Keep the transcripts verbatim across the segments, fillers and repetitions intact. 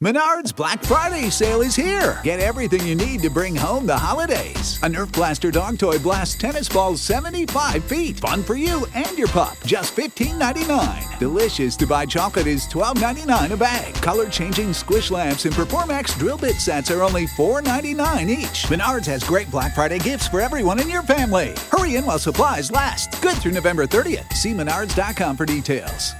Menards Black Friday sale is here. Get everything you need to bring home the holidays. A Nerf Blaster dog toy blasts tennis balls seventy-five feet. Fun for you and your pup. Just fifteen ninety-nine. Delicious to buy chocolate is twelve ninety-nine a bag. Color-changing squish lamps and Performax drill bit sets are only four ninety-nine each. Menards has great Black Friday gifts for everyone in your family. Hurry in while supplies last. Good through November thirtieth. See menards dot com for details.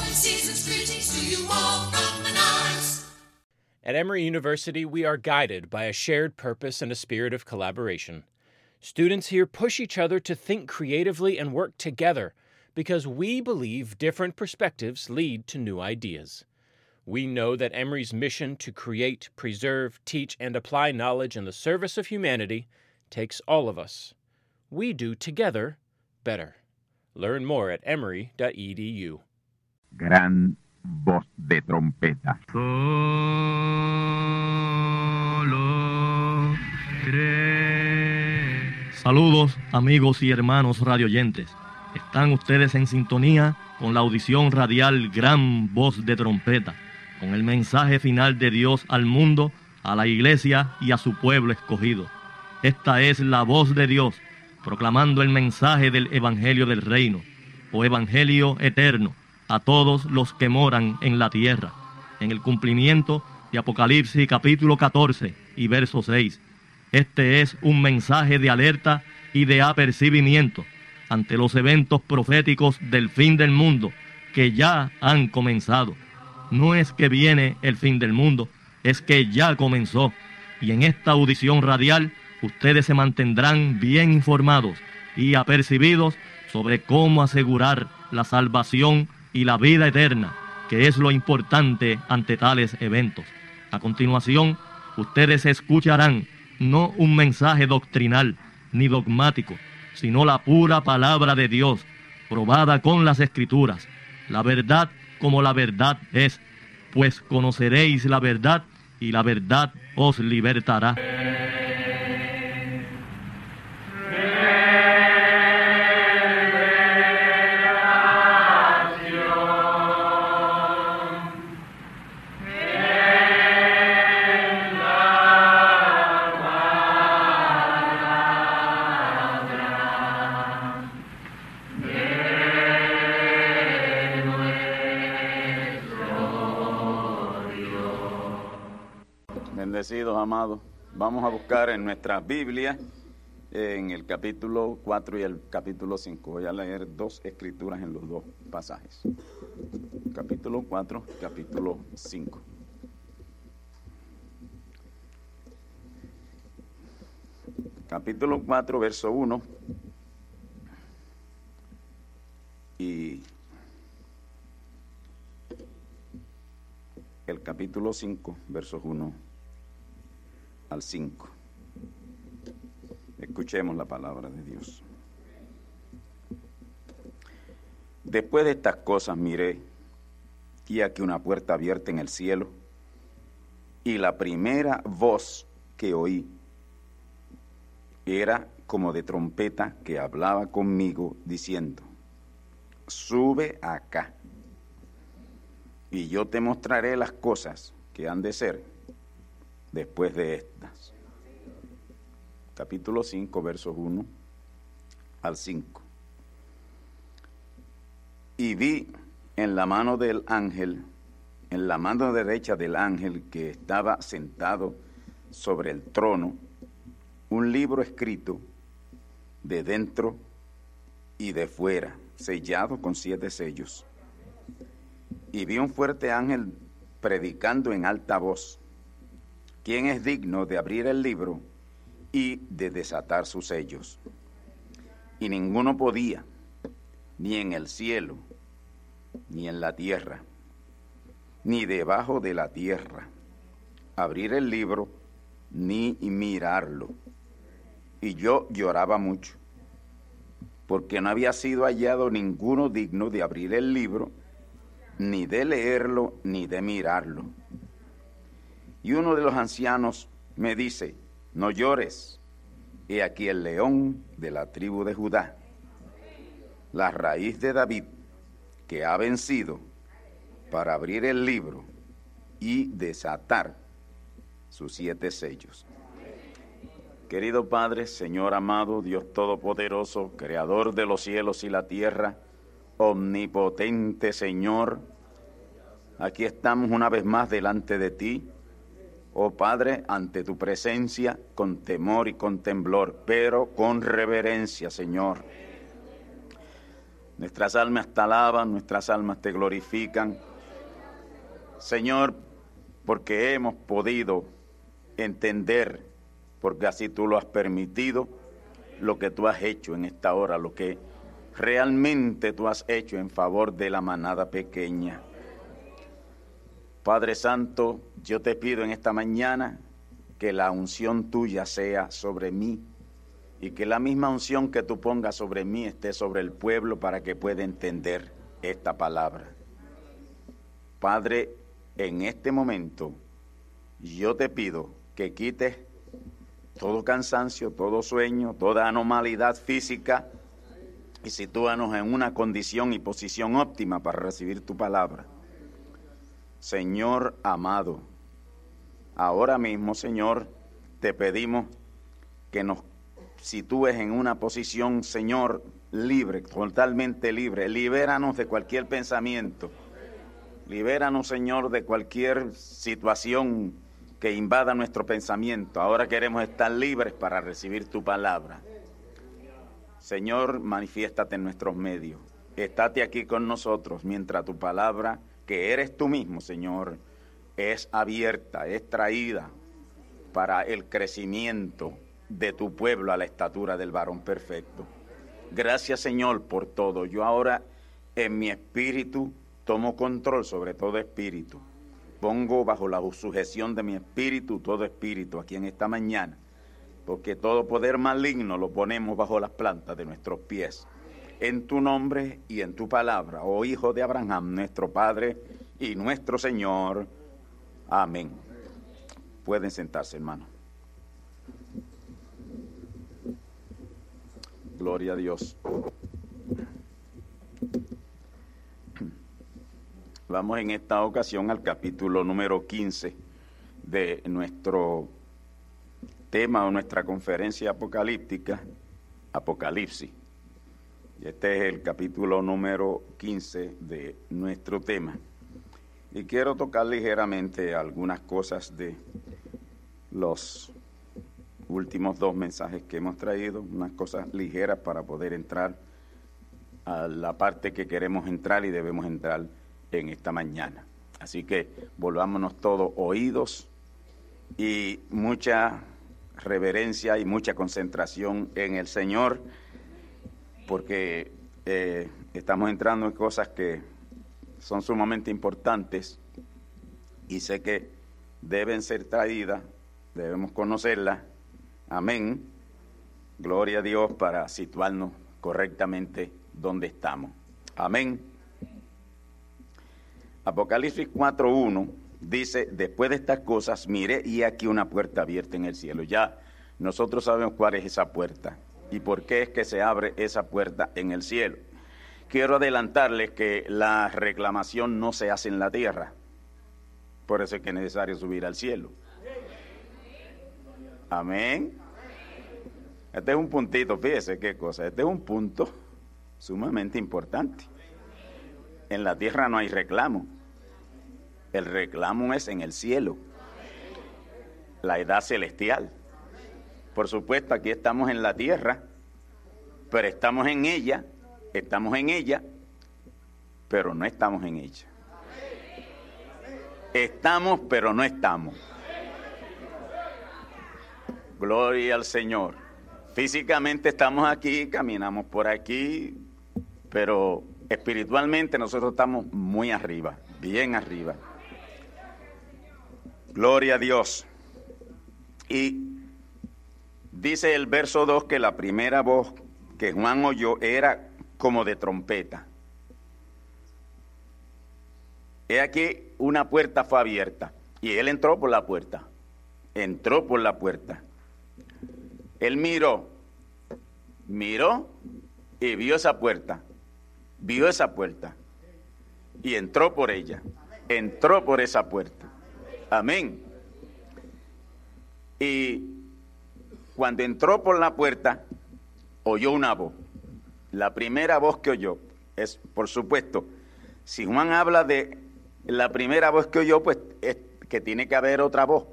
At Emory University, we are guided by a shared purpose and a spirit of collaboration. Students here push each other to think creatively and work together because we believe different perspectives lead to new ideas. We know that Emory's mission to create, preserve, teach, and apply knowledge in the service of humanity takes all of us. We do together better. Learn more at emory dot e d u. Gran voz de trompeta. Solo tres. Saludos, amigos y hermanos radioyentes. Están ustedes en sintonía con la audición radial Gran Voz de Trompeta, con el mensaje final de Dios al mundo, a la iglesia y a su pueblo escogido. Esta es la voz de Dios, proclamando el mensaje del Evangelio del Reino, o Evangelio eterno, a todos los que moran en la tierra, en el cumplimiento de Apocalipsis capítulo catorce y verso seis. Este es un mensaje de alerta y de apercibimiento ante los eventos proféticos del fin del mundo que ya han comenzado. No es que viene el fin del mundo, es que ya comenzó. Y en esta audición radial ustedes se mantendrán bien informados y apercibidos sobre cómo asegurar la salvación y la vida eterna, que es lo importante ante tales eventos. A continuación, ustedes escucharán no un mensaje doctrinal ni dogmático, sino la pura palabra de Dios, probada con las Escrituras, la verdad como la verdad es, pues conoceréis la verdad y la verdad os libertará. Bendecidos, amados, vamos a buscar en nuestras Biblias, en el capítulo cuatro y el capítulo cinco. Voy a leer dos escrituras en los dos pasajes. Capítulo cuatro, capítulo cinco. Capítulo cuatro, verso uno. Y el capítulo cinco, versos uno al cinco. Escuchemos la palabra de Dios. Después de estas cosas miré, y aquí una puerta abierta en el cielo, y la primera voz que oí era como de trompeta que hablaba conmigo, diciendo: sube acá, y yo te mostraré las cosas que han de ser después de estas. Capítulo cinco, versos uno al cinco. Y vi en la mano del ángel, en la mano derecha del ángel que estaba sentado sobre el trono, un libro escrito de dentro y de fuera, sellado con siete sellos. Y vi un fuerte ángel predicando en alta voz: ¿quién es digno de abrir el libro y de desatar sus sellos? Y ninguno podía, ni en el cielo, ni en la tierra, ni debajo de la tierra, abrir el libro, ni mirarlo. Y yo lloraba mucho, porque no había sido hallado ninguno digno de abrir el libro, ni de leerlo, ni de mirarlo. Y uno de los ancianos me dice: no llores, he aquí el león de la tribu de Judá, la raíz de David, que ha vencido para abrir el libro y desatar sus siete sellos. Querido Padre, Señor amado, Dios Todopoderoso, Creador de los cielos y la tierra, omnipotente Señor, aquí estamos una vez más delante de ti, oh Padre, ante tu presencia, con temor y con temblor, pero con reverencia, Señor. Nuestras almas te alaban, nuestras almas te glorifican, Señor, porque hemos podido entender, porque así tú lo has permitido, lo que tú has hecho en esta hora, lo que realmente tú has hecho en favor de la manada pequeña. Padre Santo, yo te pido en esta mañana que la unción tuya sea sobre mí y que la misma unción que tú pongas sobre mí esté sobre el pueblo para que pueda entender esta palabra. Padre, en este momento yo te pido que quites todo cansancio, todo sueño, toda anomalidad física y sitúanos en una condición y posición óptima para recibir tu palabra. Señor amado, ahora mismo, Señor, te pedimos que nos sitúes en una posición, Señor, libre, totalmente libre. Libéranos de cualquier pensamiento. Libéranos, Señor, de cualquier situación que invada nuestro pensamiento. Ahora queremos estar libres para recibir tu palabra. Señor, manifiéstate en nuestros medios. Estate aquí con nosotros mientras tu palabra, que eres tú mismo, Señor, es abierta, es traída para el crecimiento de tu pueblo a la estatura del varón perfecto. Gracias, Señor, por todo. Yo ahora en mi espíritu tomo control sobre todo espíritu. Pongo bajo la sujeción de mi espíritu todo espíritu aquí en esta mañana, porque todo poder maligno lo ponemos bajo las plantas de nuestros pies. En tu nombre y en tu palabra, oh Hijo de Abraham, nuestro Padre y nuestro Señor. Amén. Pueden sentarse, hermano. Gloria a Dios. Vamos en esta ocasión al capítulo número quince de nuestro tema o nuestra conferencia apocalíptica, Apocalipsis. Y este es el capítulo número quince de nuestro tema. Y quiero tocar ligeramente algunas cosas de los últimos dos mensajes que hemos traído, unas cosas ligeras para poder entrar a la parte que queremos entrar y debemos entrar en esta mañana. Así que volvámonos todos oídos y mucha reverencia y mucha concentración en el Señor, porque eh, estamos entrando en cosas que son sumamente importantes y sé que deben ser traídas, debemos conocerlas. Amén. Gloria a Dios para situarnos correctamente donde estamos. Amén. Apocalipsis cuatro uno dice, después de estas cosas, miré y aquí una puerta abierta en el cielo. Ya nosotros sabemos cuál es esa puerta y por qué es que se abre esa puerta en el cielo. Quiero adelantarles que la reclamación no se hace en la tierra, por eso es que es necesario subir al cielo. Amén. Este es un puntito, fíjese qué cosa, este es un punto sumamente importante. En la tierra no hay reclamo. El reclamo es en el cielo, la edad celestial. Por supuesto, aquí estamos en la tierra, pero estamos en ella, estamos en ella, pero no estamos en ella. Estamos, pero no estamos. Gloria al Señor. Físicamente estamos aquí, caminamos por aquí, pero espiritualmente nosotros estamos muy arriba, bien arriba. Gloria a Dios. Y dice el verso dos que la primera voz que Juan oyó era como de trompeta. He aquí una puerta fue abierta y él entró por la puerta. Entró por la puerta. Él miró, miró y vio esa puerta. Vio esa puerta y entró por ella. Entró por esa puerta. Amén. Y cuando entró por la puerta, oyó una voz. La primera voz que oyó es, por supuesto, si Juan habla de la primera voz que oyó, pues es que tiene que haber otra voz.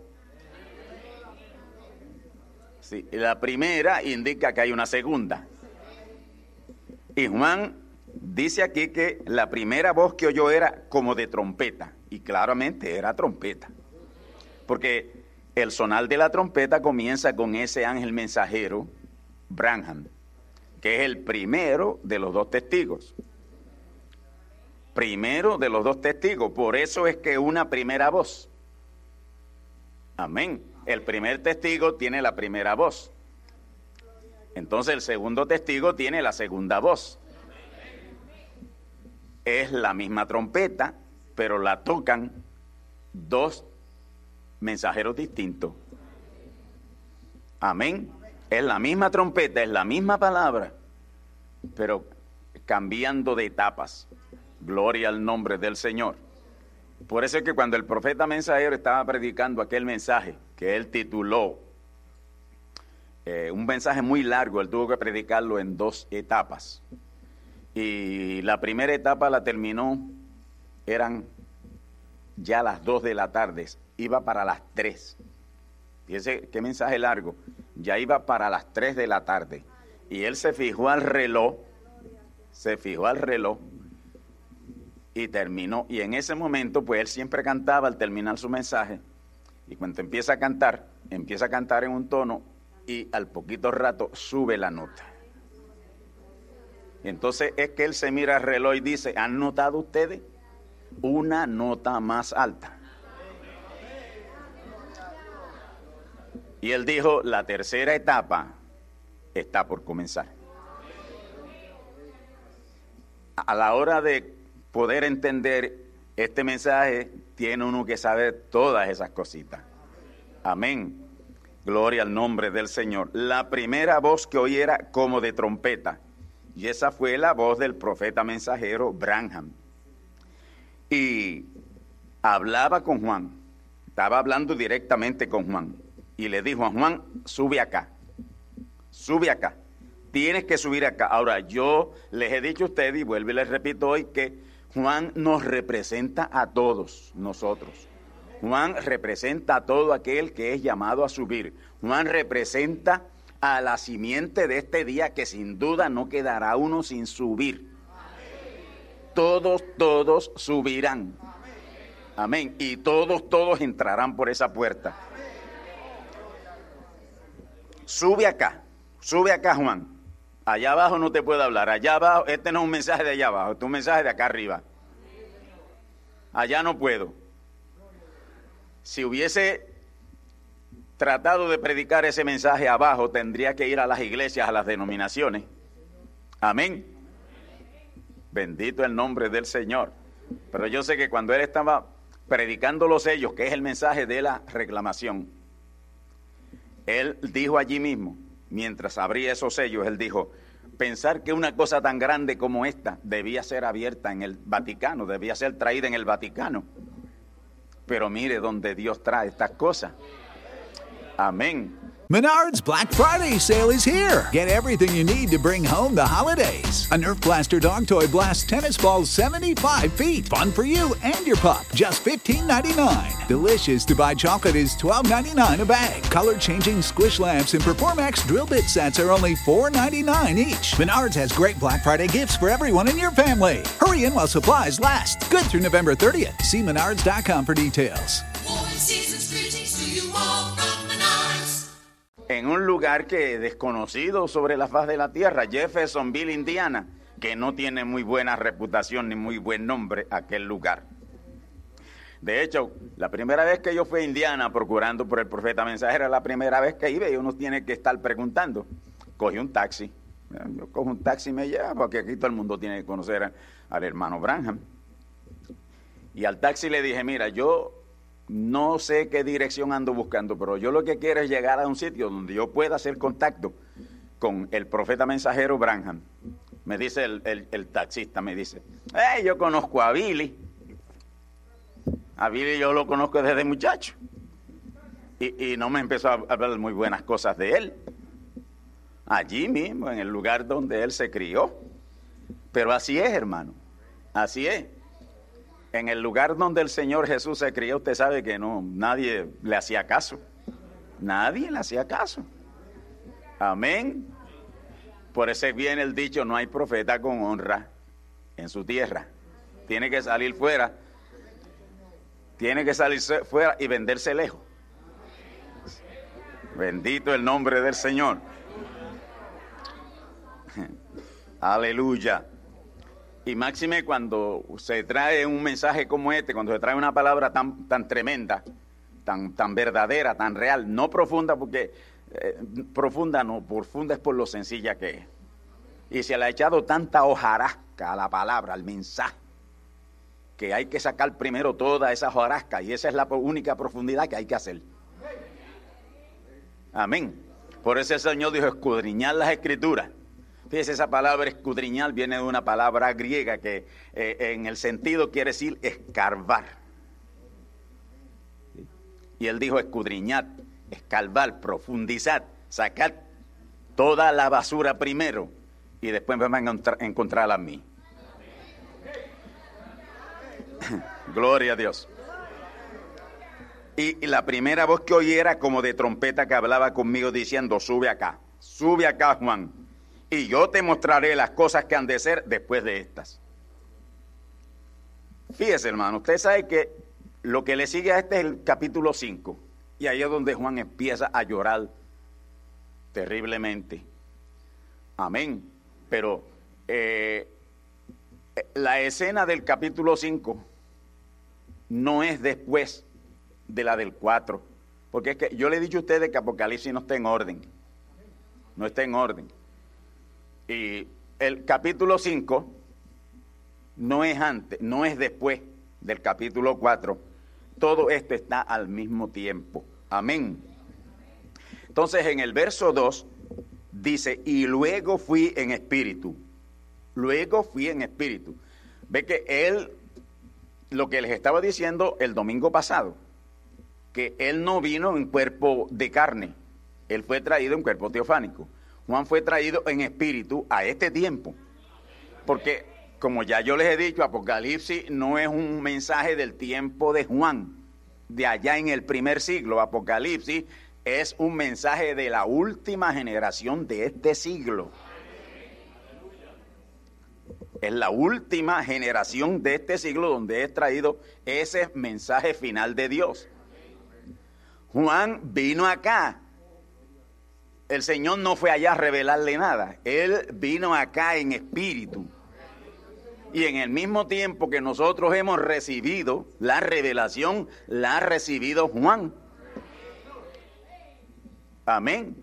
Sí, la primera indica que hay una segunda. Y Juan dice aquí que la primera voz que oyó era como de trompeta, y claramente era trompeta, porque el sonar de la trompeta comienza con ese ángel mensajero, Branham, que es el primero de los dos testigos. Primero de los dos testigos, por eso es que una primera voz. Amén. El primer testigo tiene la primera voz. Entonces el segundo testigo tiene la segunda voz. Es la misma trompeta, pero la tocan dos mensajeros distintos. Amén. Es la misma trompeta, es la misma palabra, pero cambiando de etapas. Gloria al nombre del Señor. Por eso es que cuando el profeta mensajero estaba predicando aquel mensaje que él tituló, eh, un mensaje muy largo, él tuvo que predicarlo en dos etapas. Y la primera etapa la terminó, eran ya las dos de la tarde, iba para las tres. Fíjense qué mensaje largo, ya iba para las tres de la tarde. Y él se fijó al reloj, se fijó al reloj, y terminó, y en ese momento pues él siempre cantaba al terminar su mensaje, y cuando empieza a cantar, empieza a cantar en un tono y al poquito rato sube la nota. Entonces es que él se mira al reloj y dice, ¿han notado ustedes? Una nota más alta. Y él dijo, la tercera etapa está por comenzar. A la hora de poder entender este mensaje, tiene uno que saber todas esas cositas. Amén. Gloria al nombre del Señor. La primera voz que oí era como de trompeta, y esa fue la voz del profeta mensajero Branham. Y hablaba con Juan, estaba hablando directamente con Juan, y le dijo a Juan, sube acá, sube acá, tienes que subir acá. Ahora, yo les he dicho a ustedes, y vuelvo y les repito hoy, que Juan nos representa a todos nosotros. Juan representa a todo aquel que es llamado a subir. Juan representa a la simiente de este día, que sin duda no quedará uno sin subir. Todos, todos subirán. Amén. Y todos, todos entrarán por esa puerta. Sube acá, sube acá, Juan. Allá abajo no te puedo hablar, allá abajo, este no es un mensaje de allá abajo, este es un mensaje de acá arriba. Allá no puedo. Si hubiese tratado de predicar ese mensaje abajo, tendría que ir a las iglesias, a las denominaciones. Amén. Bendito el nombre del Señor. Pero yo sé que cuando él estaba predicando los sellos, que es el mensaje de la reclamación, él dijo allí mismo, mientras abría esos sellos, él dijo, pensar que una cosa tan grande como esta debía ser abierta en el Vaticano, debía ser traída en el Vaticano. Pero mire donde Dios trae estas cosas. Amén. Menards Black Friday sale is here. Get everything you need to bring home the holidays. A Nerf Blaster dog toy blasts tennis balls seventy-five feet. Fun for you and your pup. Just fifteen ninety-nine. Delicious to buy chocolate is twelve ninety-nine a bag. Color-changing squish lamps and Performax drill bit sets are only four ninety-nine each. Menards has great Black Friday gifts for everyone in your family. Hurry in while supplies last. Good through November thirtieth. See menards dot com for details. En un lugar que es desconocido sobre la faz de la tierra, Jeffersonville, Indiana, que no tiene muy buena reputación ni muy buen nombre aquel lugar. De hecho, la primera vez que yo fui a Indiana procurando por el profeta mensajero, la primera vez que iba y uno tiene que estar preguntando. Cogí un taxi, yo cojo un taxi y me lleva, porque aquí todo el mundo tiene que conocer a, al hermano Branham. Y al taxi le dije, mira, yo no sé qué dirección ando buscando, pero yo lo que quiero es llegar a un sitio donde yo pueda hacer contacto con el profeta mensajero Branham. Me dice el, el, el taxista, me dice, hey, yo conozco a Billy. A Billy yo lo conozco desde muchacho. Y, y no me empezó a hablar muy buenas cosas de él. Allí mismo, en el lugar donde él se crió. Pero así es, hermano. Así es. En el lugar donde el Señor Jesús se crió, usted sabe que no, nadie le hacía caso. Nadie le hacía caso. Amén. Por eso viene el dicho, no hay profeta con honra en su tierra. Tiene que salir fuera. Tiene que salirse fuera y venderse lejos. Bendito el nombre del Señor. Aleluya. Y máxime cuando se trae un mensaje como este, cuando se trae una palabra tan, tan tremenda, tan, tan verdadera, tan real, no profunda, porque eh, profunda no, profunda es por lo sencilla que es. Y se le ha echado tanta hojarasca a la palabra, al mensaje, que hay que sacar primero toda esa hojarasca, y esa es la única profundidad que hay que hacer. Amén. Por eso el Señor dijo, escudriñar las Escrituras. Fíjese, esa palabra escudriñar viene de una palabra griega que eh, en el sentido quiere decir escarbar. Y él dijo escudriñar, escarbar, profundizar, sacar toda la basura primero y después me van a encontrar, encontrar a mí. Gloria a Dios. Y, y la primera voz que oí era como de trompeta que hablaba conmigo diciendo, sube acá, sube acá, Juan, y yo te mostraré las cosas que han de ser después de estas. Fíjese, hermano, usted sabe que lo que le sigue a este es el capítulo cinco, y ahí es donde Juan empieza a llorar terriblemente. Amén. Pero eh, la escena del capítulo cinco no es después de la del cuatro, porque es que yo le he dicho a ustedes que Apocalipsis no está en orden, no está en orden. Y el capítulo cinco no es antes, no es después del capítulo cuatro. Todo esto está al mismo tiempo. Amén. Entonces en el verso dos dice, y luego fui en espíritu. Luego fui en espíritu. Ve que él, lo que les estaba diciendo el domingo pasado, que él no vino en cuerpo de carne, él fue traído en cuerpo teofánico. Juan fue traído en espíritu a este tiempo, porque como ya yo les he dicho, Apocalipsis no es un mensaje del tiempo de Juan, de allá en el primer siglo. Apocalipsis es un mensaje de la última generación de este siglo. Es la última generación de este siglo donde es traído ese mensaje final de Dios. Juan vino acá. El Señor no fue allá a revelarle nada. Él vino acá en espíritu. Y en el mismo tiempo que nosotros hemos recibido la revelación, la ha recibido Juan. Amén.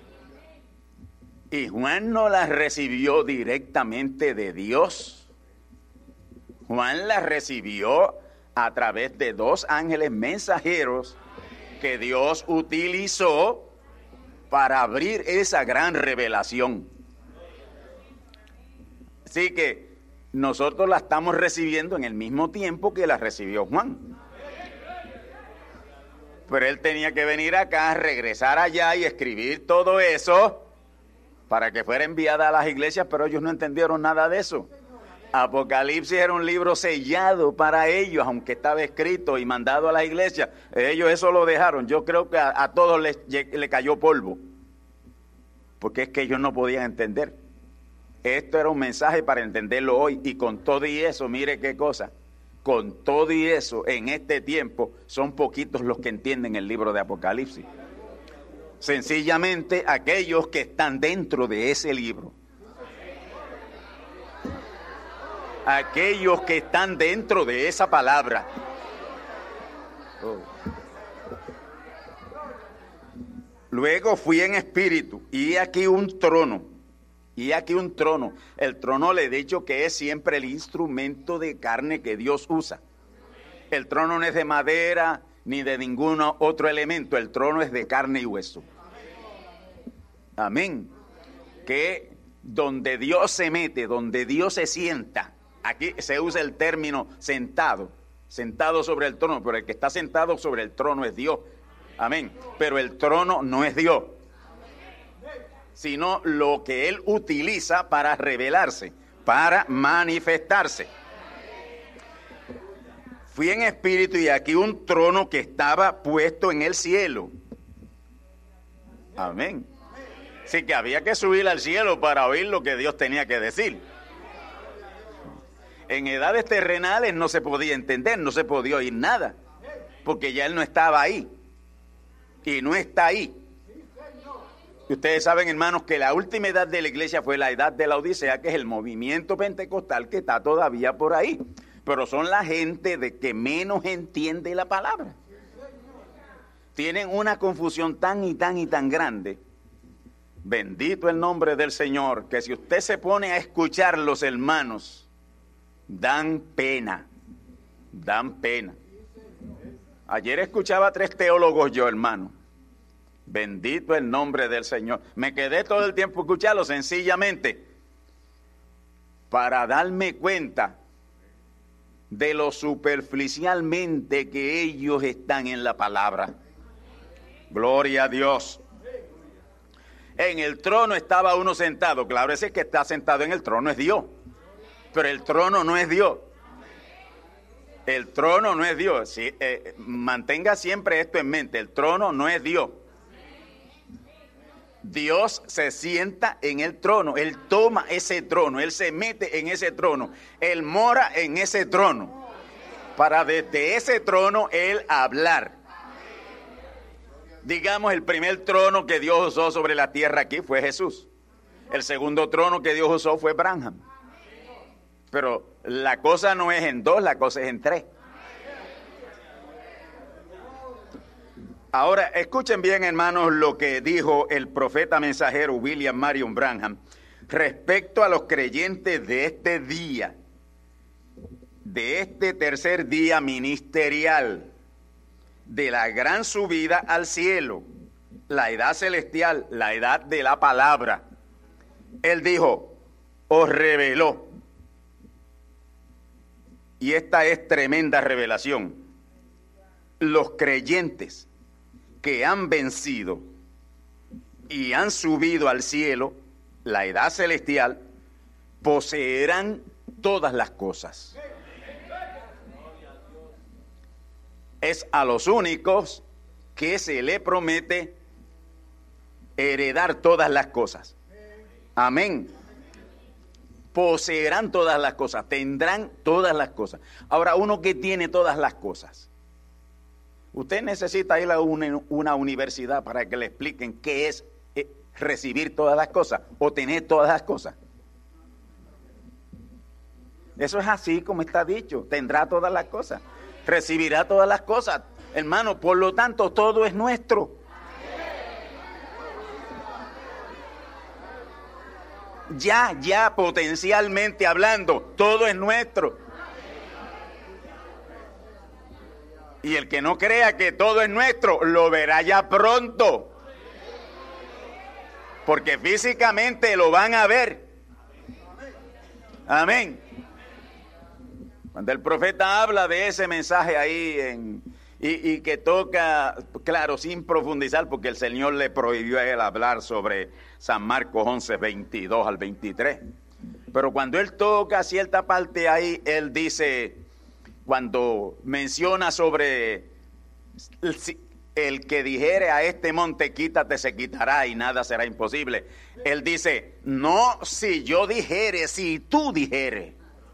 Y Juan no la recibió directamente de Dios. Juan la recibió a través de dos ángeles mensajeros que Dios utilizó para abrir esa gran revelación. Así que nosotros la estamos recibiendo en el mismo tiempo que la recibió Juan. Pero él tenía que venir acá, regresar allá y escribir todo eso para que fuera enviada a las iglesias, pero ellos no entendieron nada de eso. Apocalipsis era un libro sellado para ellos, aunque estaba escrito y mandado a las iglesias. Ellos eso lo dejaron. Yo creo que a, a todos les, le cayó polvo, porque es que ellos no podían entender. Esto era un mensaje para entenderlo hoy, y con todo y eso, mire qué cosa, con todo y eso, en este tiempo, son poquitos los que entienden el libro de Apocalipsis. Sencillamente aquellos que están dentro de ese libro. Aquellos que están dentro de esa palabra. Oh. Luego fui en espíritu, y aquí un trono, y aquí un trono. El trono le he dicho que es siempre el instrumento de carne que Dios usa. El trono no es de madera ni de ningún otro elemento, el trono es de carne y hueso. Amén. Que donde Dios se mete, donde Dios se sienta, aquí se usa el término sentado, sentado sobre el trono, pero el que está sentado sobre el trono es Dios. Amén. Pero el trono no es Dios, sino lo que Él utiliza para revelarse, para manifestarse. Fui en espíritu y aquí un trono que estaba puesto en el cielo. Amén. Así que había que subir al cielo para oír lo que Dios tenía que decir. En edades terrenales no se podía entender, no se podía oír nada, porque ya Él no estaba ahí. Y no está ahí. Y ustedes saben, hermanos, que la última edad de la iglesia fue la edad de la Odisea, que es el movimiento pentecostal que está todavía por ahí. Pero son la gente de que menos entiende la palabra. Tienen una confusión tan y tan y tan grande. Bendito el nombre del Señor, que si usted se pone a escuchar los hermanos, dan pena, dan pena. Ayer escuchaba a tres teólogos yo, hermano. Bendito el nombre del Señor. Me quedé todo el tiempo escuchando sencillamente para darme cuenta de lo superficialmente que ellos están en la palabra. Gloria a Dios. En el trono estaba uno sentado. Claro, ese que está sentado en el trono es Dios. Pero el trono no es Dios. El trono no es Dios. Sí, eh, mantenga siempre esto en mente. El trono no es Dios. Dios se sienta en el trono. Él toma ese trono. Él se mete en ese trono. Él mora en ese trono. Para desde ese trono Él hablar. Digamos, el primer trono que Dios usó sobre la tierra aquí fue Jesús. El segundo trono que Dios usó fue Branham. Pero la cosa no es en dos, la cosa es en tres. Ahora, escuchen bien, hermanos, lo que dijo el profeta mensajero William Marion Branham respecto a los creyentes de este día, de este tercer día ministerial, de la gran subida al cielo, la edad celestial, la edad de la palabra. Él dijo, os reveló. Y esta es tremenda revelación. Los creyentes que han vencido y han subido al cielo, la edad celestial, poseerán todas las cosas. Es a los únicos que se le promete heredar todas las cosas. Amén. Poseerán todas las cosas, tendrán todas las cosas. Ahora, uno que tiene todas las cosas, usted necesita ir a una, una universidad para que le expliquen qué es eh, recibir todas las cosas o tener todas las cosas. Eso es así como está dicho, tendrá todas las cosas, recibirá todas las cosas. Hermano, por lo tanto, todo es nuestro. Ya, ya, potencialmente hablando, todo es nuestro. Y el que no crea que todo es nuestro, lo verá ya pronto. Porque físicamente lo van a ver. Amén. Cuando el profeta habla de ese mensaje ahí en, y, y que toca, claro, sin profundizar, porque el Señor le prohibió a él hablar sobre San Marcos once, veintidós al veintitrés. Pero cuando él toca cierta parte ahí, él dice, cuando menciona sobre el, el que dijere a este monte, quítate, se quitará y nada será imposible. Él dice, no si yo dijere, si tú dijere.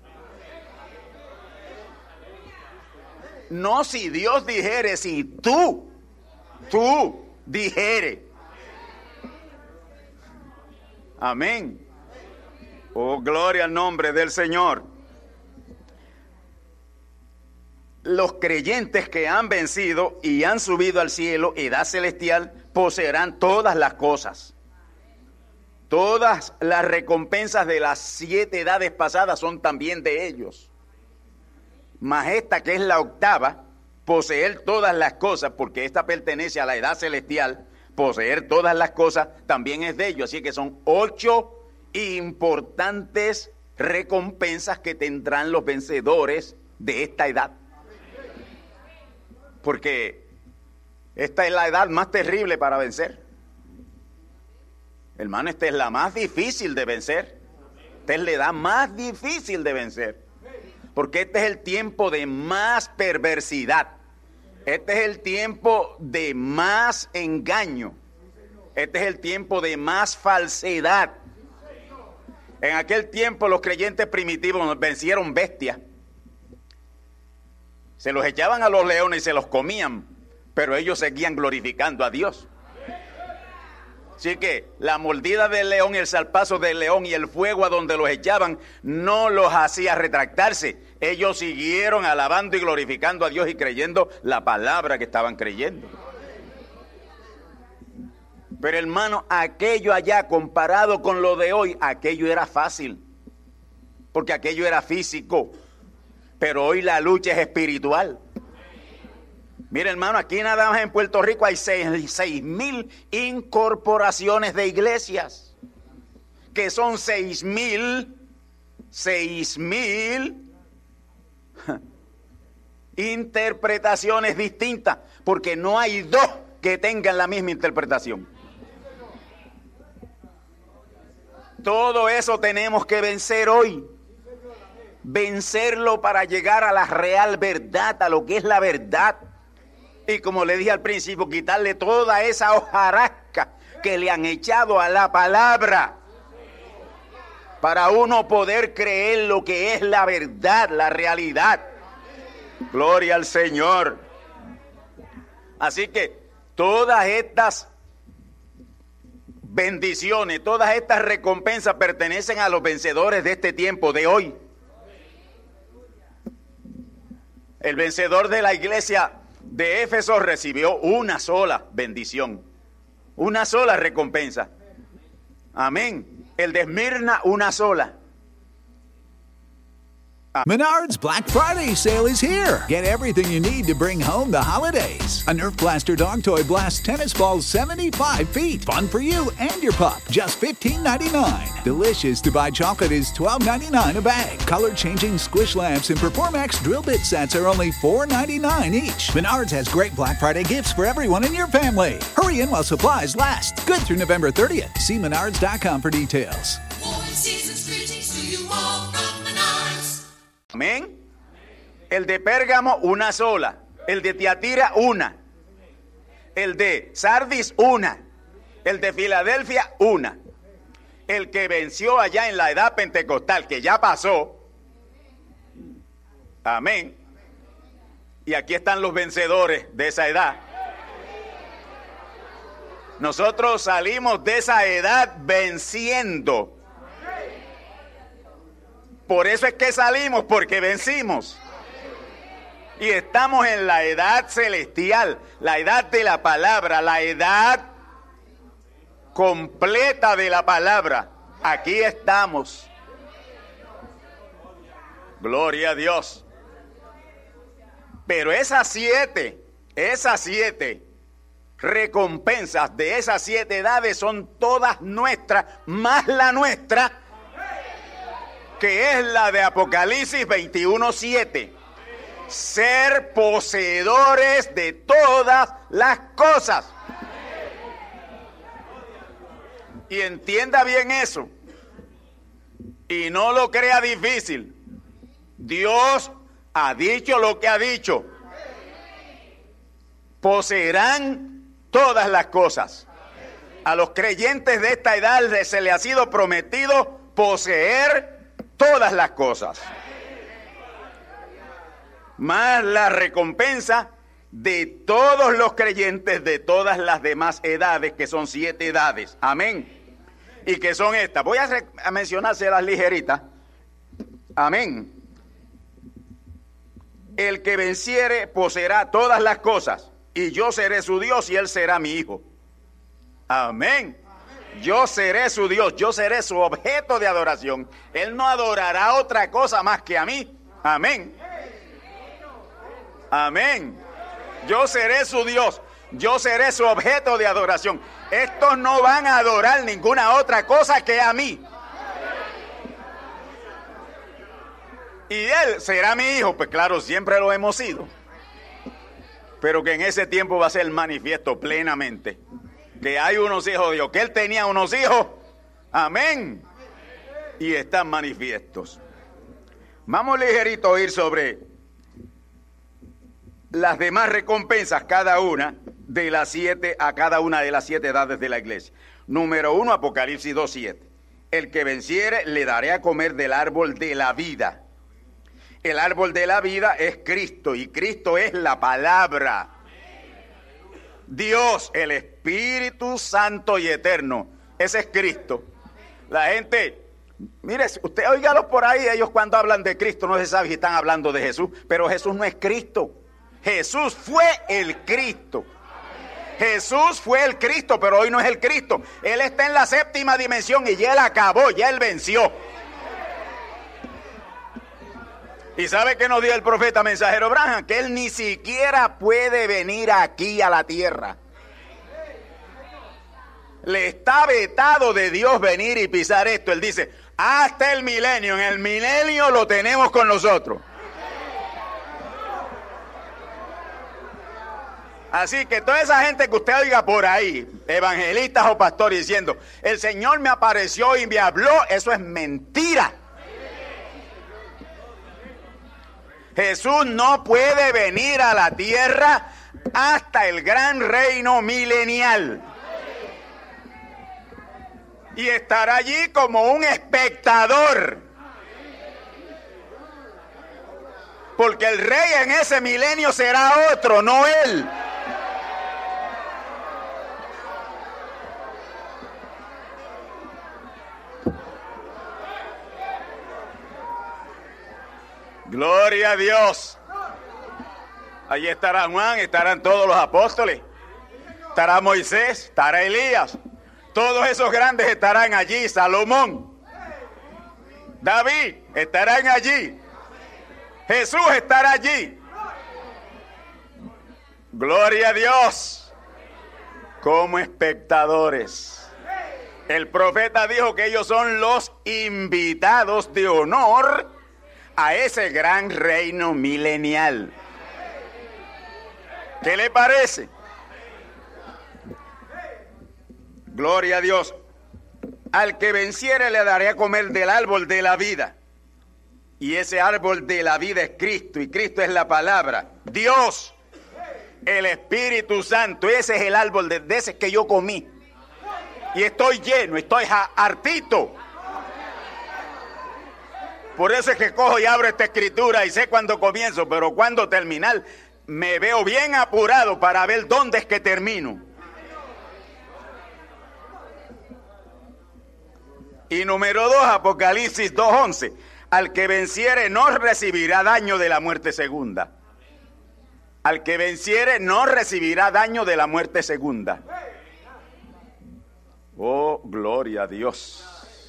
No si Dios dijere, si tú, tú dijere. Amén. Oh, gloria al nombre del Señor. Los creyentes que han vencido y han subido al cielo, edad celestial, poseerán todas las cosas. Todas las recompensas de las siete edades pasadas son también de ellos. Mas esta, que es la octava, poseer todas las cosas, porque esta pertenece a la edad celestial, poseer todas las cosas también es de ellos. Así que son ocho importantes recompensas que tendrán los vencedores de esta edad. Porque esta es la edad más terrible para vencer. Hermano, esta es la más difícil de vencer. Esta es la edad más difícil de vencer. Porque este es el tiempo de más perversidad. Este es el tiempo de más engaño. Este es el tiempo de más falsedad. En aquel tiempo los creyentes primitivos vencieron bestias. Se los echaban a los leones y se los comían, pero ellos seguían glorificando a Dios. Así que la mordida del león, el zarpazo del león y el fuego a donde los echaban no los hacía retractarse. Ellos siguieron alabando y glorificando a Dios y creyendo la palabra que estaban creyendo. Pero hermano, aquello allá comparado con lo de hoy, aquello era fácil, porque aquello era físico, pero hoy la lucha es espiritual. Mira hermano, aquí nada más en Puerto Rico hay seis mil incorporaciones de iglesias, que son seis mil, seis mil interpretaciones distintas, porque no hay dos que tengan la misma interpretación. Todo eso tenemos que vencer hoy. Vencerlo para llegar a la real verdad, a lo que es la verdad. Y como le dije al principio, quitarle toda esa hojarasca que le han echado a la palabra, para uno poder creer lo que es la verdad, la realidad. Gloria al Señor. Así que todas estas bendiciones, todas estas recompensas pertenecen a los vencedores de este tiempo, de hoy. El vencedor de la iglesia de Éfeso recibió una sola bendición, una sola recompensa. Amén. El de Esmirna, una sola. Menards Black Friday sale is here. Get everything you need to bring home the holidays. A Nerf Blaster Dog Toy Blast tennis ball seventy-five feet. Fun for you and your pup. Just fifteen ninety-nine. Delicious to buy chocolate is twelve ninety-nine a bag. Color-changing squish lamps and Performax drill bit sets are only four ninety-nine each. Menards has great Black Friday gifts for everyone in your family. Hurry in while supplies last. Good through November thirtieth. See menards dot com for details. Amén. El de Pérgamo, una sola. El de Tiatira, una. El de Sardis, una. El de Filadelfia, una. El que venció allá en la edad pentecostal, que ya pasó. Amén. Y aquí están los vencedores de esa edad. Nosotros salimos de esa edad venciendo. Por eso es que salimos, porque vencimos. Y estamos en la edad celestial, la edad de la palabra, la edad completa de la palabra. Aquí estamos. Gloria a Dios. Pero esas siete, esas siete recompensas de esas siete edades son todas nuestras, más la nuestra, que es la de Apocalipsis veintiuno siete. Ser poseedores de todas las cosas. Y entienda bien eso. Y no lo crea difícil. Dios ha dicho lo que ha dicho. Poseerán todas las cosas. A los creyentes de esta edad se les ha sido prometido poseer todas las cosas, más la recompensa de todos los creyentes de todas las demás edades, que son siete edades. Amén. Y que son estas. Voy a, a mencionárselas ligeritas. Amén. El que venciere poseerá todas las cosas, y yo seré su Dios y él será mi hijo. Amén. Yo seré su Dios, yo seré su objeto de adoración. Él no adorará otra cosa más que a mí. Amén. Amén. Yo seré su Dios, yo seré su objeto de adoración. Estos no van a adorar ninguna otra cosa que a mí. Y él será mi hijo. Pues claro, siempre lo hemos sido. pero que en ese tiempo va a ser manifiesto plenamente. Que hay unos hijos de Dios, que él tenía unos hijos, amén, y están manifiestos. Vamos ligerito a ir sobre las demás recompensas, cada una de las siete, a cada una de las siete edades de la iglesia. Número uno, Apocalipsis dos siete. El que venciere le daré a comer del árbol de la vida. El árbol de la vida es Cristo, y Cristo es la palabra. Dios, el Espíritu Santo y Eterno. Ese es Cristo. La gente, mire, usted óigalos por ahí, ellos cuando hablan de Cristo no se sabe si están hablando de Jesús, pero Jesús no es Cristo. Jesús fue el Cristo. Jesús fue el Cristo, pero hoy no es el Cristo. Él está en la séptima dimensión y ya él acabó, ya él venció. ¿Y sabe qué nos dio el profeta mensajero Branham? Que él ni siquiera puede venir aquí a la tierra. Le está vetado de Dios venir y pisar esto. Él dice, hasta el milenio, en el milenio lo tenemos con nosotros. Así que toda esa gente que usted oiga por ahí, evangelistas o pastores diciendo, el Señor me apareció y me habló, eso es mentira. Jesús no puede venir a la tierra hasta el gran reino milenial. Y estará allí como un espectador. Porque el rey en ese milenio será otro, no él. Gloria a Dios. Allí estará Juan, estarán todos los apóstoles. Estará Moisés, estará Elías. Todos esos grandes estarán allí. Salomón, David estarán allí. Jesús estará allí. Gloria a Dios. Como espectadores. El profeta dijo que ellos son los invitados de honor a ese gran reino milenial. ¿Qué le parece? Gloria a Dios. Al que venciere le daré a comer del árbol de la vida. Y ese árbol de la vida es Cristo, y Cristo es la palabra. Dios, el Espíritu Santo, ese es el árbol de, de ese que yo comí. Y estoy lleno, estoy hartito. Por eso es que cojo y abro esta escritura y sé cuándo comienzo, pero cuándo terminar, me veo bien apurado para ver dónde es que termino. Y número dos, Apocalipsis dos once. Al que venciere no recibirá daño de la muerte segunda. Al que venciere no recibirá daño de la muerte segunda. Oh, gloria a Dios.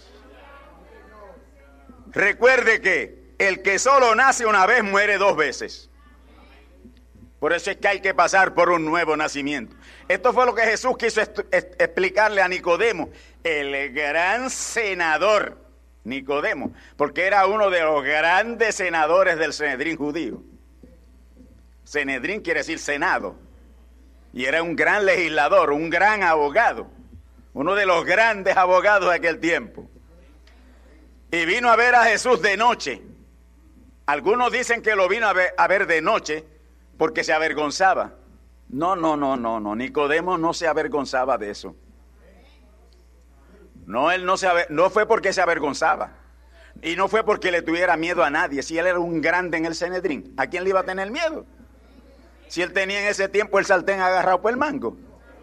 Recuerde que el que solo nace una vez muere dos veces. Por eso es que hay que pasar por un nuevo nacimiento. Esto fue lo que Jesús quiso explicarle a Nicodemo, el gran senador Nicodemo, porque era uno de los grandes senadores del Sanedrín judío. Sanedrín quiere decir senado, y era un gran legislador, un gran abogado, uno de los grandes abogados de aquel tiempo. Y vino a ver a Jesús de noche. Algunos dicen que lo vino a ver, a ver de noche porque se avergonzaba. No, no, no, no, no. Nicodemo no se avergonzaba de eso. No, él no, se aver... no fue porque se avergonzaba. Y no fue porque le tuviera miedo a nadie. Si él era un grande en el Sanedrín, ¿a quién le iba a tener miedo? Si él tenía en ese tiempo el sartén agarrado por el mango.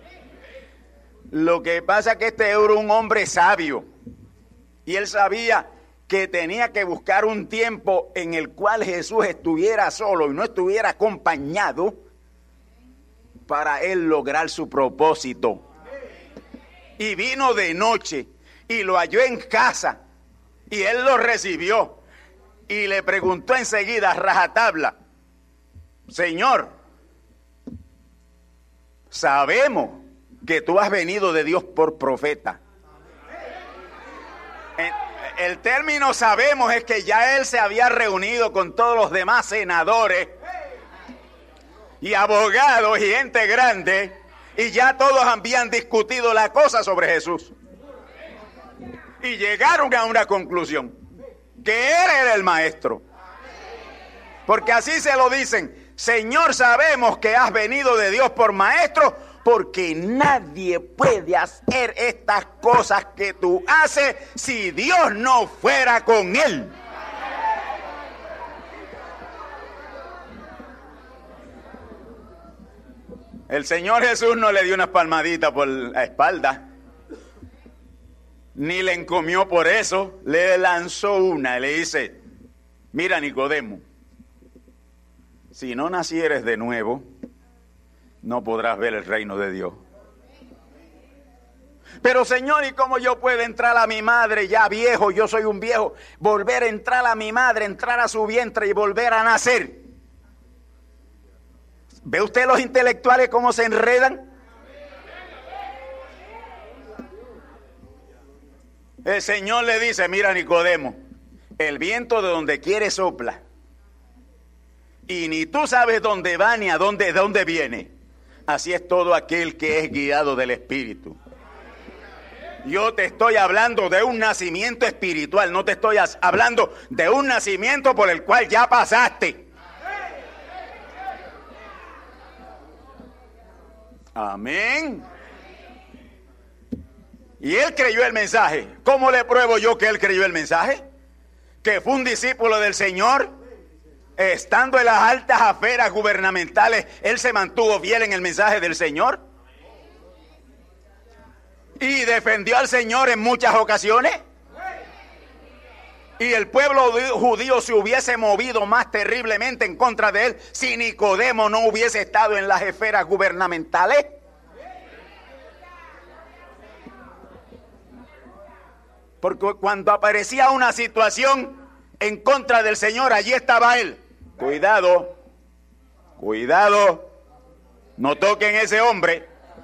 Lo que pasa es que este era un hombre sabio. Y él sabía que tenía que buscar un tiempo en el cual Jesús estuviera solo y no estuviera acompañado para él lograr su propósito. Y vino de noche y lo halló en casa y él lo recibió y le preguntó enseguida a rajatabla: Señor, sabemos que tú has venido de Dios por profeta. El término sabemos es que ya él se había reunido con todos los demás senadores y abogados y gente grande, y ya todos habían discutido la cosa sobre Jesús. Y llegaron a una conclusión, que Él era el maestro. Porque así se lo dicen: Señor, sabemos que has venido de Dios por maestro, porque nadie puede hacer estas cosas que tú haces si Dios no fuera con Él. El Señor Jesús no le dio unas palmaditas por la espalda, ni le encomió por eso, le lanzó una y le dice: mira, Nicodemo, si no nacieres de nuevo, no podrás ver el reino de Dios. Pero Señor, ¿y cómo yo puedo entrar a mi madre ya viejo? Yo soy un viejo, volver a entrar a mi madre, entrar a su vientre y volver a nacer. ¿Ve usted los intelectuales cómo se enredan? El Señor le dice: mira, Nicodemo, el viento de donde quiere sopla, y ni tú sabes dónde va ni a dónde, de dónde viene. Así es todo aquel que es guiado del Espíritu. Yo te estoy hablando de un nacimiento espiritual, no te estoy hablando de un nacimiento por el cual ya pasaste. Amén. Y él creyó el mensaje. ¿Cómo le pruebo yo que él creyó el mensaje? Que fue un discípulo del Señor. Estando en las altas esferas gubernamentales, él se mantuvo fiel en el mensaje del Señor. Y defendió al Señor en muchas ocasiones. Y el pueblo judío se hubiese movido más terriblemente en contra de él si Nicodemo no hubiese estado en las esferas gubernamentales. Porque cuando aparecía una situación en contra del Señor, allí estaba él. Cuidado, cuidado, no toquen a ese hombre.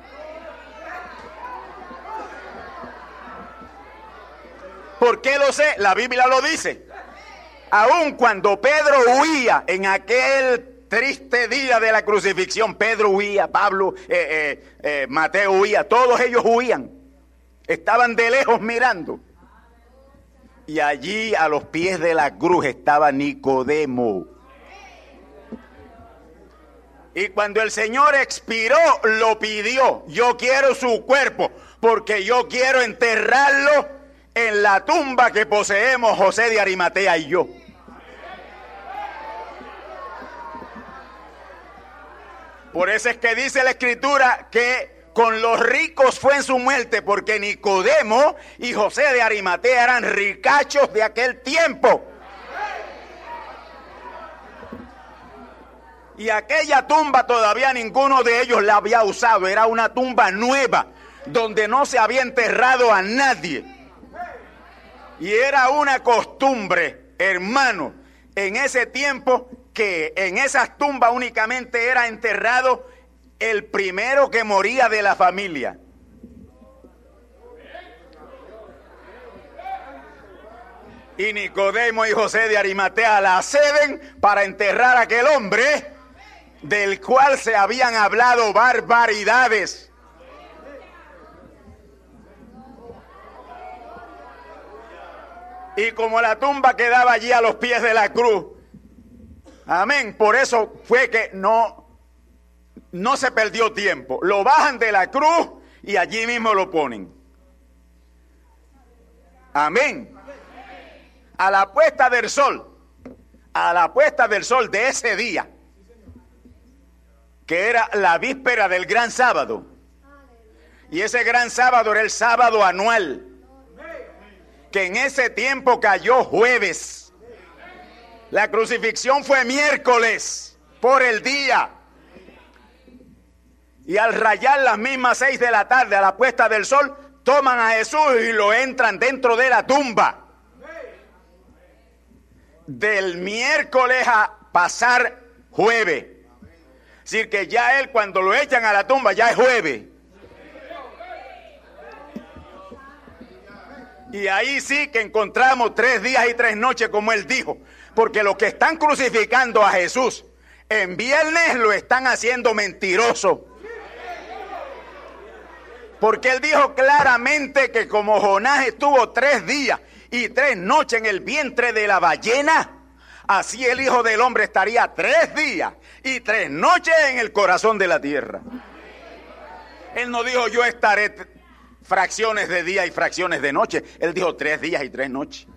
¿Por qué lo sé? La Biblia lo dice. Aun cuando Pedro huía en aquel triste día de la crucifixión, Pedro huía, Pablo, eh, eh, eh, Mateo huía, todos ellos huían. Estaban de lejos mirando. Y allí a los pies de la cruz estaba Nicodemo. Y cuando el Señor expiró, lo pidió. Yo quiero su cuerpo, porque yo quiero enterrarlo en la tumba que poseemos José de Arimatea y yo. Por eso es que dice la Escritura que con los ricos fue en su muerte, porque Nicodemo y José de Arimatea eran ricachos de aquel tiempo. Y aquella tumba todavía ninguno de ellos la había usado. Era una tumba nueva, donde no se había enterrado a nadie. Y era una costumbre, hermano, en ese tiempo, que en esas tumbas únicamente era enterrado el primero que moría de la familia. Y Nicodemo y José de Arimatea la ceden para enterrar a aquel hombre del cual se habían hablado barbaridades. Y como la tumba quedaba allí a los pies de la cruz, amén, por eso fue que no, no se perdió tiempo. Lo bajan de la cruz y allí mismo lo ponen. Amén. A la puesta del sol, a la puesta del sol de ese día, que era la víspera del gran sábado. Y ese gran sábado era el sábado anual, que en ese tiempo cayó jueves. La crucifixión fue miércoles por el día. Y al rayar las mismas seis de la tarde, a la puesta del sol, toman a Jesús y lo entran dentro de la tumba. Del miércoles a pasar jueves. Es decir, que ya él, cuando lo echan a la tumba, ya es jueves. Y ahí sí que encontramos tres días y tres noches, como él dijo. Porque los que están crucificando a Jesús En viernes lo están haciendo mentiroso. Porque él dijo claramente que como Jonás estuvo tres días y tres noches en el vientre de la ballena, así el Hijo del Hombre estaría tres días y tres noches en el corazón de la tierra. Él no dijo yo estaré t- fracciones de día y fracciones de noche. Él dijo tres días y tres noches.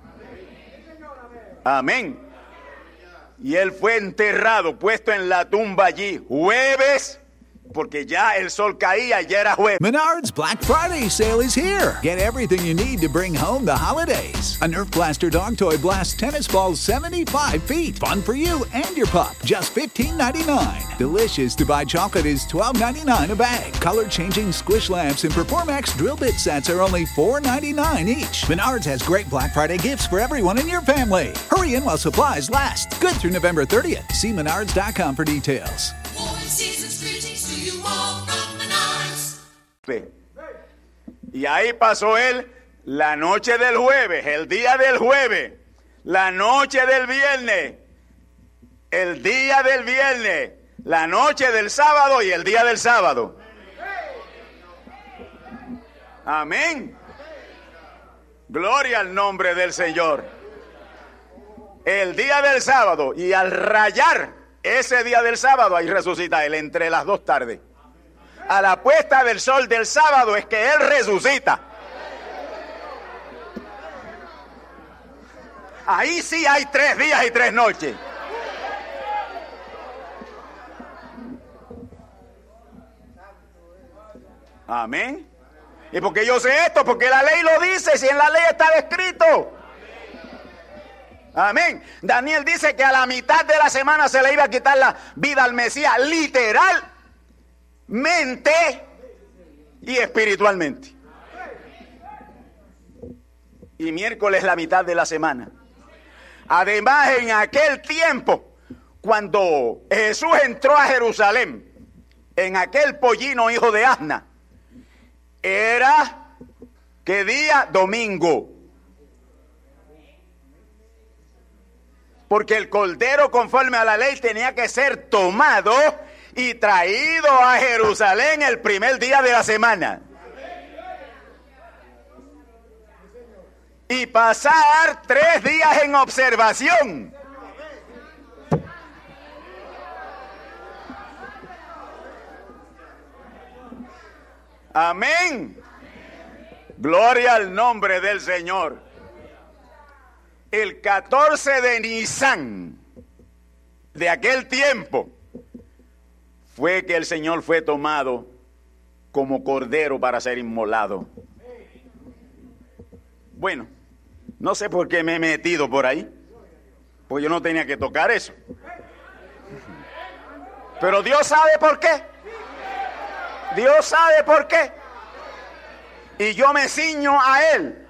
Amén. Y él fue enterrado, puesto en la tumba allí, jueves, porque ya el sol caía y ya era jueves. Menards Black Friday sale is here. Get everything you need to bring home the holidays. A Nerf Blaster dog toy blasts tennis balls seventy-five feet. Fun for you and your pup. Just fifteen ninety-nine. Delicious to buy chocolate is twelve ninety-nine a bag. Color-changing squish lamps and Performax drill bit sets are only four ninety-nine each. Menards has great Black Friday gifts for everyone in your family. Hurry in while supplies last. Good through November thirtieth. See menards dot com for details. Y ahí pasó él la noche del jueves, el día del jueves, la noche del viernes, el día del viernes, la noche del sábado y el día del sábado. Amén. Gloria al nombre del Señor. El día del sábado, y al rayar ese día del sábado, ahí resucita él entre las dos tardes. A la puesta del sol del sábado es que él resucita. Ahí sí hay tres días y tres noches. Amén. ¿Y por qué yo sé esto? Porque la ley lo dice, si en la ley está escrito. Amén. Daniel dice que a la mitad de la semana se le iba a quitar la vida al Mesías, literalmente y espiritualmente. Y miércoles la mitad de la semana. Además, en aquel tiempo, cuando Jesús entró a Jerusalén, en aquel pollino hijo de Asna, era, ¿qué día? Domingo. Porque el cordero, conforme a la ley, tenía que ser tomado y traído a Jerusalén el primer día de la semana. Y pasar tres días en observación. Amén. Gloria al nombre del Señor. El catorce de Nisan de aquel tiempo fue que el Señor fue tomado como cordero para ser inmolado. Bueno, no sé por qué me he metido por ahí, porque yo no tenía que tocar eso. Pero Dios sabe por qué. Dios sabe por qué. Y yo me ciño a Él.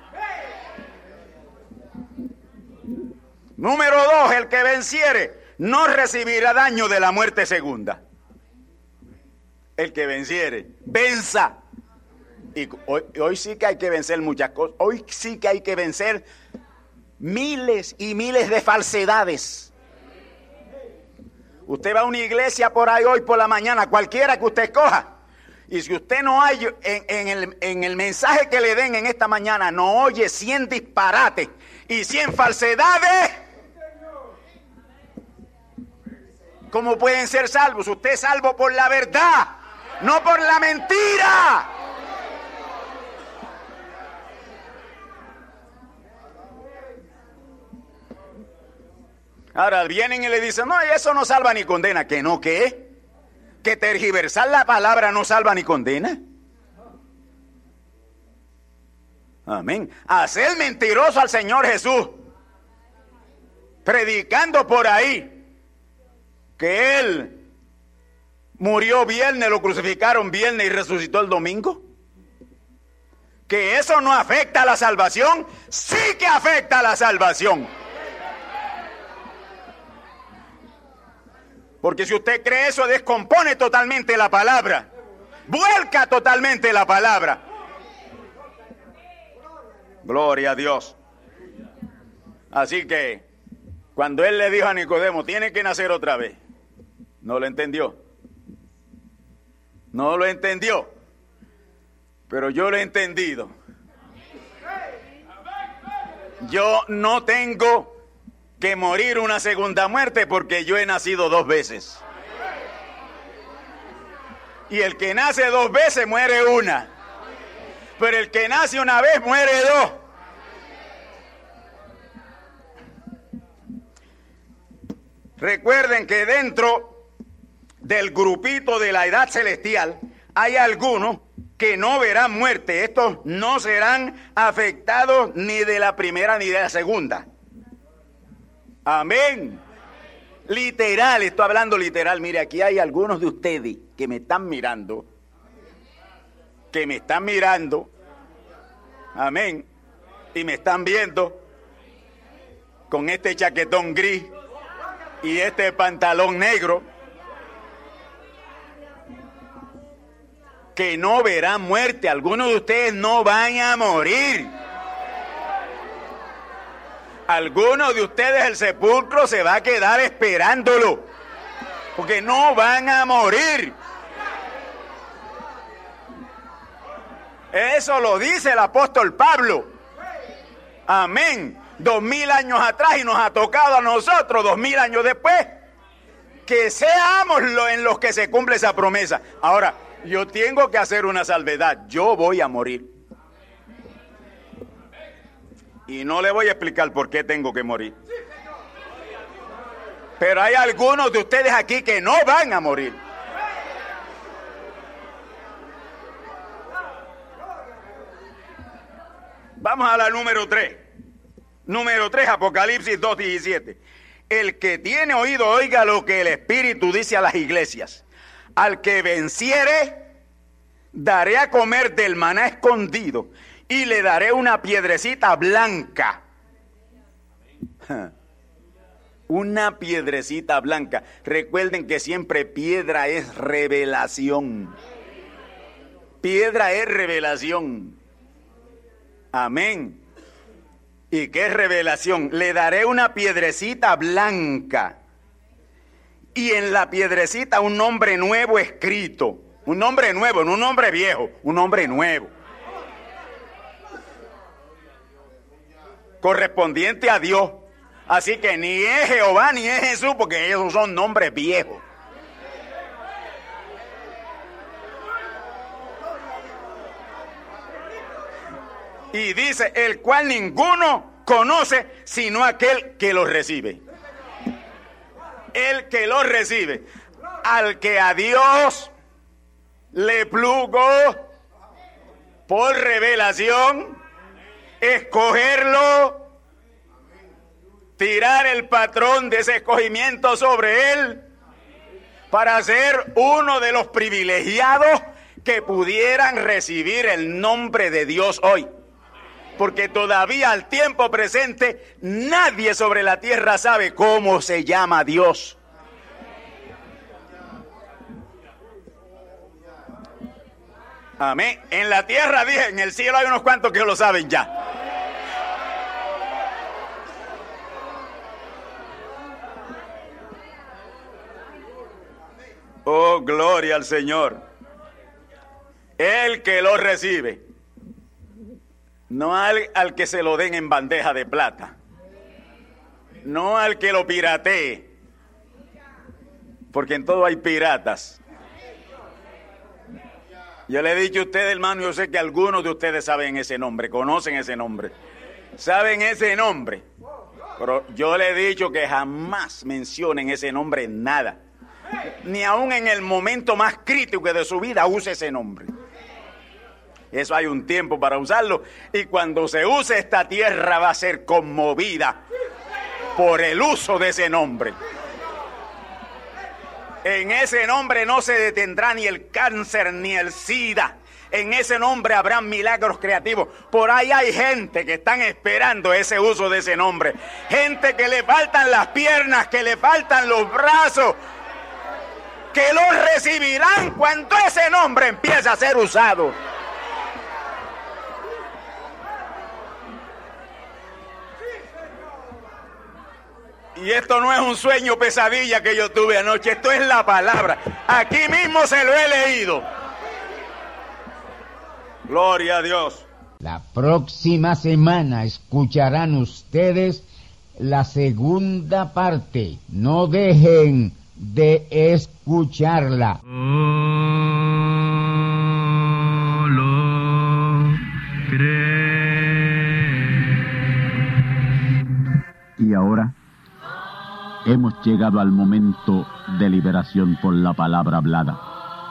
Número dos, el que venciere no recibirá daño de la muerte segunda. El que venciere, venza. Y hoy, hoy sí que hay que vencer muchas cosas. Hoy sí que hay que vencer miles y miles de falsedades. Usted va a una iglesia por ahí hoy por la mañana, cualquiera que usted escoja. Y si usted no hay, en, en, el, en el mensaje que le den en esta mañana, no oye cien disparates y cien falsedades, ¿cómo pueden ser salvos? Usted es salvo por la verdad, no por la mentira. Ahora vienen y le dicen, no, eso no salva ni condena. ¿Que no qué? ¿Que tergiversar la palabra no salva ni condena? Amén. Hacer mentiroso al Señor Jesús, predicando por ahí que Él murió viernes, lo crucificaron viernes y resucitó el domingo. Que eso no afecta a la salvación, sí que afecta a la salvación. Porque si usted cree eso, descompone totalmente la palabra, vuelca totalmente la palabra. Gloria a Dios. Así que cuando él le dijo a Nicodemo, tiene que nacer otra vez, ¿No lo entendió? No lo entendió. Pero yo lo he entendido. Yo no tengo que morir una segunda muerte porque yo he nacido dos veces. Y el que nace dos veces muere una. Pero el que nace una vez muere dos. Recuerden que dentro del grupito de la edad celestial hay algunos que no verán muerte. Estos no serán afectados ni de la primera ni de la segunda. Amén. Literal, estoy hablando literal. Mire, aquí hay algunos de ustedes que me están mirando. Que me están mirando. Amén. Y me están viendo con este chaquetón gris y este pantalón negro, que no verán muerte. Algunos de ustedes no van a morir. Algunos de ustedes el sepulcro se va a quedar esperándolo, porque no van a morir. Eso lo dice el apóstol Pablo. Amén. Dos mil años atrás, y nos ha tocado a nosotros dos mil años después que seamos lo en los que se cumple esa promesa. Ahora, yo tengo que hacer una salvedad. Yo voy a morir. Y no le voy a explicar por qué tengo que morir. Pero hay algunos de ustedes aquí que no van a morir. Vamos a la número tres. Número tres, Apocalipsis dos diecisiete. El que tiene oído, oiga lo que el Espíritu dice a las iglesias. Al que venciere, daré a comer del maná escondido y le daré una piedrecita blanca. Una piedrecita blanca. Recuerden que siempre piedra es revelación. Piedra es revelación. Amén. ¿Y qué es revelación? Le daré una piedrecita blanca. Y en la piedrecita un nombre nuevo escrito. Un nombre nuevo, no un nombre viejo, un nombre nuevo. Correspondiente a Dios. Así que ni es Jehová ni es Jesús, porque esos son nombres viejos. Y dice, el cual ninguno conoce sino aquel que lo recibe. El que lo recibe. Al que a Dios le plugo por revelación escogerlo, tirar el patrón de ese escogimiento sobre él para ser uno de los privilegiados que pudieran recibir el nombre de Dios hoy. Porque todavía al tiempo presente nadie sobre la tierra sabe cómo se llama Dios. Amén. En la tierra dije, en el cielo hay unos cuantos que lo saben ya. Oh, gloria al Señor. El que lo recibe. No al, al que se lo den en bandeja de plata. No al que lo piratee. Porque en todo hay piratas. Yo le he dicho a ustedes, hermano, yo sé que algunos de ustedes saben ese nombre, conocen ese nombre. Saben ese nombre. Pero yo le he dicho que jamás mencionen ese nombre en nada. Ni aún en el momento más crítico de su vida use ese nombre. Eso hay un tiempo para usarlo. Y cuando se use, esta tierra va a ser conmovida por el uso de ese nombre. En ese nombre no se detendrá ni el cáncer ni el SIDA. En ese nombre habrá milagros creativos. Por ahí hay gente que están esperando ese uso de ese nombre. Gente que le faltan las piernas, que le faltan los brazos, que lo recibirán cuando ese nombre empiece a ser usado. Y esto no es un sueño pesadilla que yo tuve anoche, esto es la palabra. Aquí mismo se lo he leído. Gloria a Dios. La próxima semana escucharán ustedes la segunda parte. No dejen de escucharla. Y ahora hemos llegado al momento de liberación por la palabra hablada.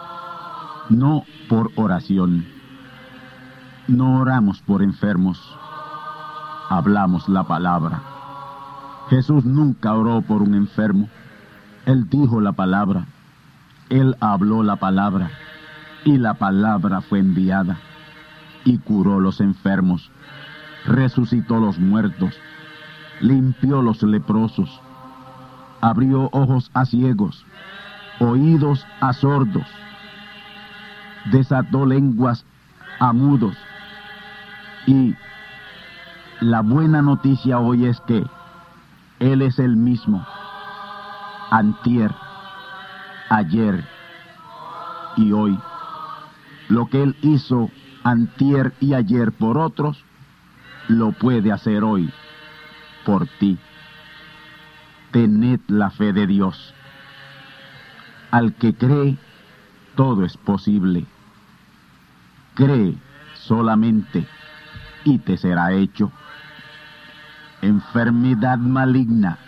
No por oración. No oramos por enfermos. Hablamos la palabra. Jesús nunca oró por un enfermo. Él dijo la palabra. Él habló la palabra. Y la palabra fue enviada. Y curó los enfermos. Resucitó los muertos. Limpió los leprosos. Abrió ojos a ciegos. Oídos a sordos. Desató lenguas a mudos. Y la buena noticia hoy es que Él es el mismo, antier, ayer y hoy. Lo que Él hizo antier y ayer por otros, lo puede hacer hoy por ti. Tened la fe de Dios. Al que cree, todo es posible. Cree solamente y te será hecho. Enfermedad maligna,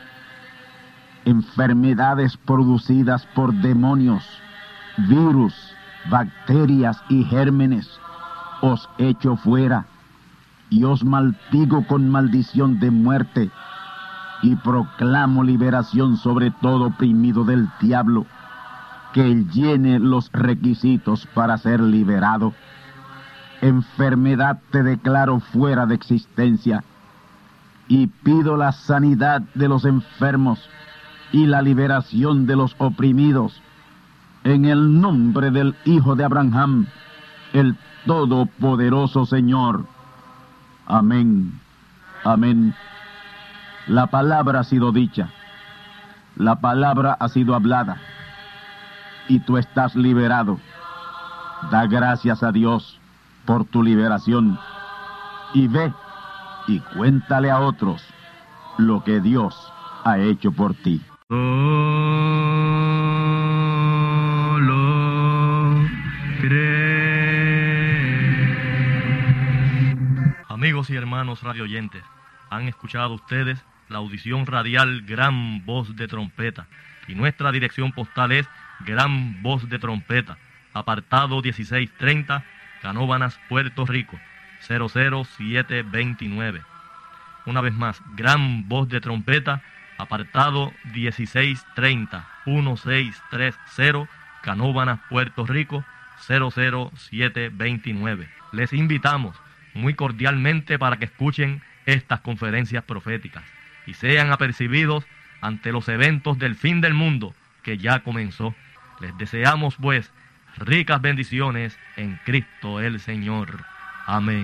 enfermedades producidas por demonios, virus, bacterias y gérmenes, os echo fuera y os maldigo con maldición de muerte y proclamo liberación sobre todo oprimido del diablo, que él llene los requisitos para ser liberado. Enfermedad, te declaro fuera de existencia y pido la sanidad de los enfermos y la liberación de los oprimidos en el nombre del Hijo de Abraham, el Todopoderoso Señor. Amén, amén. La palabra ha sido dicha, la palabra ha sido hablada y tú estás liberado. Da gracias a Dios por tu liberación y ve y cuéntale a otros lo que Dios ha hecho por ti. Amigos y hermanos radioyentes, han escuchado ustedes la audición radial Gran Voz de Trompeta, y nuestra dirección postal es Gran Voz de Trompeta, apartado dieciséis treinta, Canóvanas, Puerto Rico, cero cero siete veintinueve. Una vez más, Gran Voz de Trompeta, apartado dieciséis treinta, dieciséis treinta, Canóvanas, Puerto Rico, cero cero siete veintinueve. Les invitamos muy cordialmente para que escuchen estas conferencias proféticas y sean apercibidos ante los eventos del fin del mundo que ya comenzó. Les deseamos pues ricas bendiciones en Cristo el Señor. Amén.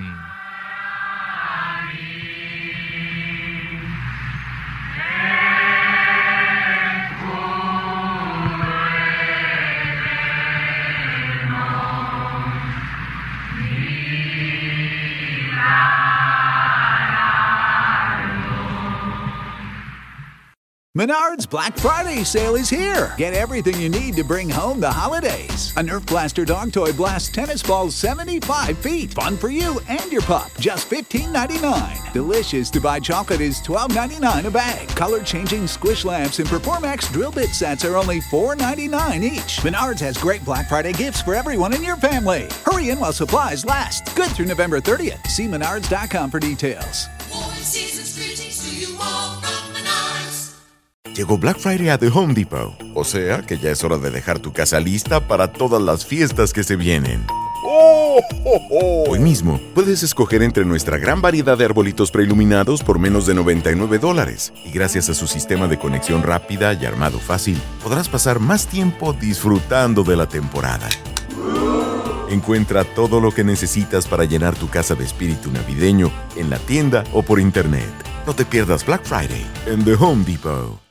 Menards Black Friday sale is here. Get everything you need to bring home the holidays. A Nerf Blaster dog toy blasts tennis balls seventy-five feet. Fun for you and your pup. Just fifteen ninety-nine. Delicious to buy chocolate is twelve ninety-nine a bag. Color-changing squish lamps and Performax drill bit sets are only four ninety-nine each. Menards has great Black Friday gifts for everyone in your family. Hurry in while supplies last. Good through November thirtieth. See menards dot com for details. Llegó Black Friday a The Home Depot, o sea que ya es hora de dejar tu casa lista para todas las fiestas que se vienen. ¡Oh, oh, oh! Hoy mismo puedes escoger entre nuestra gran variedad de arbolitos preiluminados por menos de noventa y nueve dólares. Y gracias a su sistema de conexión rápida y armado fácil, podrás pasar más tiempo disfrutando de la temporada. Encuentra todo lo que necesitas para llenar tu casa de espíritu navideño en la tienda o por internet. No te pierdas Black Friday en The Home Depot.